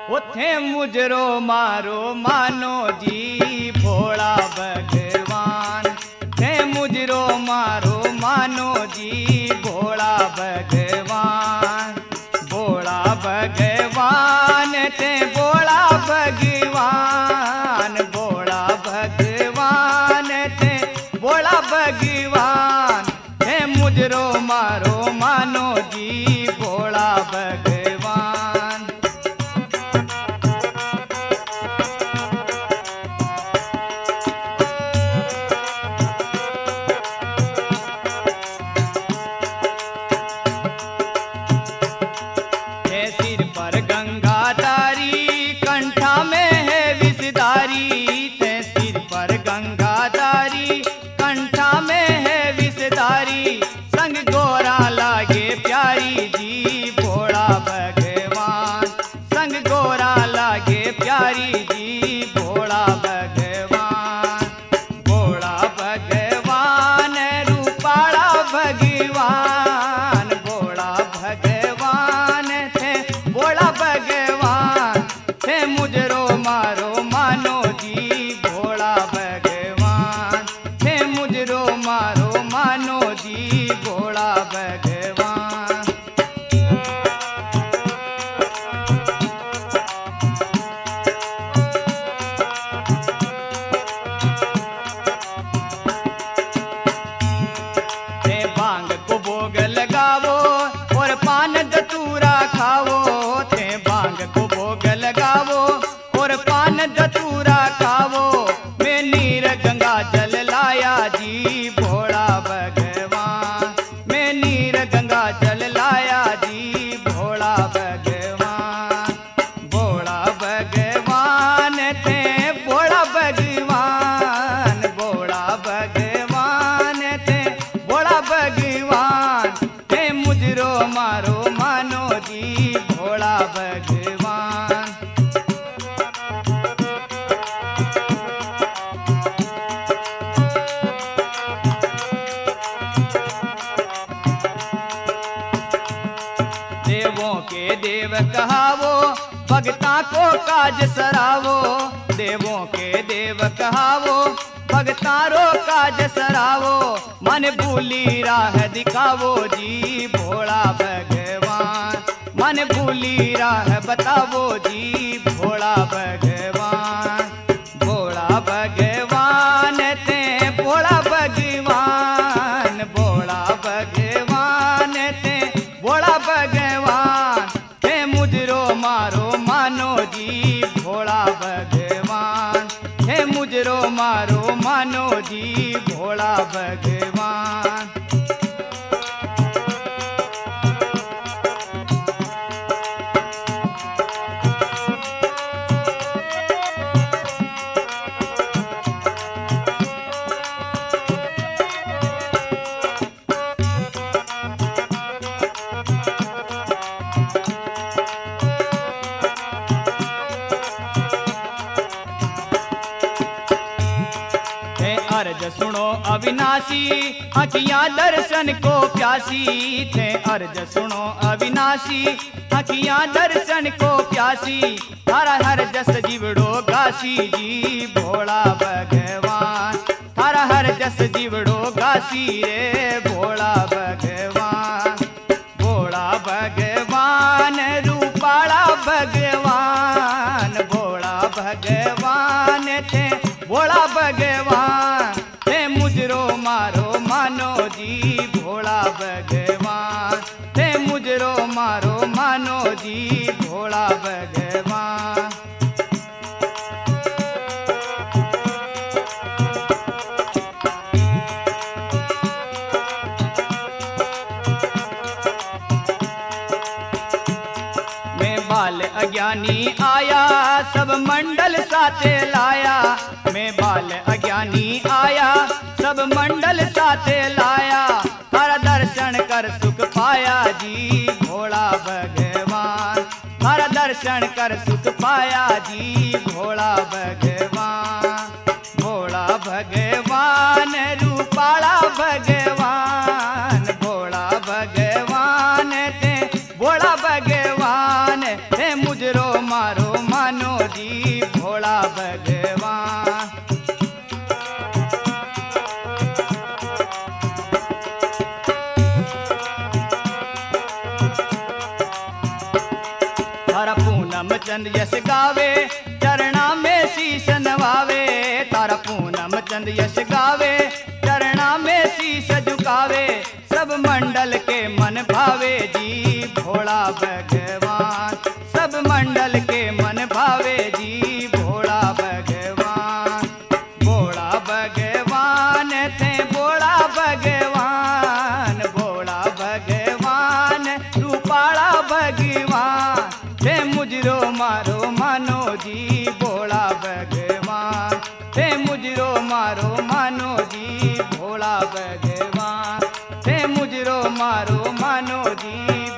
उथे मुजरो मारो मानो जी भोला भगवान, थे मुजरो मारो मानो जी भोला भगवान, भोला भगवान थे भोला भगवान, भोला भगवान थे भोला भगवान, थे मुजरो मारो मानो जी भोला भगवान। सिर पर गंगाधारी कंठा में है विषधारी, थे सिर पर गंगाधारी कंठा में है विषधारी, संग गोरा लागे प्यारी जी भोला भगवान, संग गोरा लागे प्यारी जी भोला भगवान, भोला भगवान रूपाला भगवान, भोला भगवान थे भोला भगवान, थे मुजरो मारो मानो जी भोला भगवान, थे मुजरो मारो मानो जी भोला भगवान। थे भांग को भोग लगावो और पान धतूरा खावो, थे भांग को भोग लगावो और पान धतूरा खावो, मैं नीर गंगा जल लाया जी भोला भगवान, मैं नीर गंगा जल लाया जी भोला भगवान, भोला भगवान थे भोला भगवान, भोला भगवान थे भोला भगवान, थे मुजरो मारो मानो जी भोला भगवान। देवों के देव कहावो भगता को काज सरावो, देवों के देव कहावो भगतारो काज सरावो, मन भूली राह दिखावो जी भोला भगवान, मन भूली राह बतावो जी भोला भगवान, भोला भगवान थे भोला भगवान, भोला भगवान थे भोला भगवान, थे मुजरो मारो मानो जी भोला भगवान, थे मुजरो मारो मानो जी भोला भगवान। अर्ज सुनो अविनाशी अखियां दर्शन को प्यासी, थे अर्ज सुनो अविनाशी अखियां दर्शन को प्यासी, थारा हर जस जीवड़ो गासी जी भोला भगवान, थारा हर जस जीवड़ो गासी रे भोला भगवान, भोला भगवान रूपाला भगवान, भोला भगवान थे भोला भगवान, थे मुजरो मारो मानो जी भोला भगवान, थे मुजरो मारो मानो जी भोला भगवान। मैं बाल अज्ञानी आया सब मंडल साथे लाया, मैं बाल अज्ञानी आया सब मंडल साथे लाया, थारा दर्शन कर सुख पाया जी भोला भगवान, थारा दर्शन कर सुख पाया जी भोला भगवान, भोला भगवान रूपाला भगवान, भोला भगवान थे भोला भगवान, थे मुजरो मारो मंडल के मन भावे जी भोला भगवान, सब मंडल के मन भावे जी भोला भगवान। भोला भगवान थे भोला भगवान, भोला भगवान रूपाला भगवान थे मुजरो मारो मानो जी भोला भगवान, थे मुजरो मारो मानो जी भोला भगवान, थे मुजरो मारो मानो जी